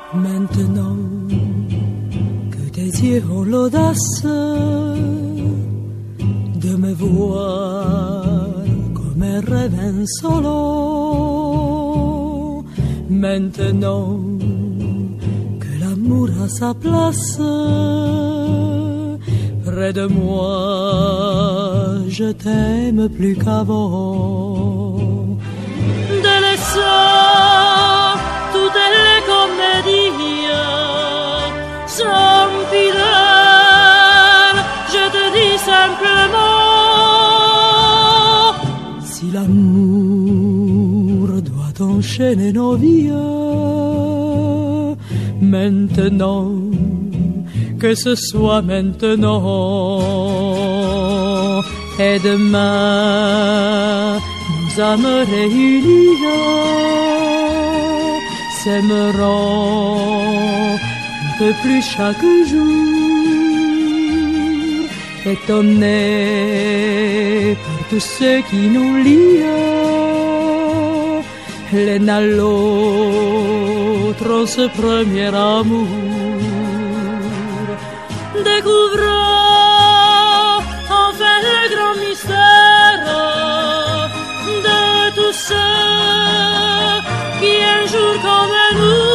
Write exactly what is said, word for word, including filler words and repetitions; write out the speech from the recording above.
Maintenant que tes yeux ont l'audace de me voir comme un rêve insolent, maintenant que l'amour a sa place près de moi, je t'aime plus qu'avant. Délaissant toutes les comédies sans fidèle, je te dis simplement, si l'amour doit enchaîner nos vies, maintenant, que ce soit maintenant, et demain nos âmes réunies s'aimeront un peu plus chaque jour, étonnés par tous ceux qui nous lient l'un à l'autre en ce premier amour. Découvrons enfin le grand mystère de tous ceux qui un jour comme nous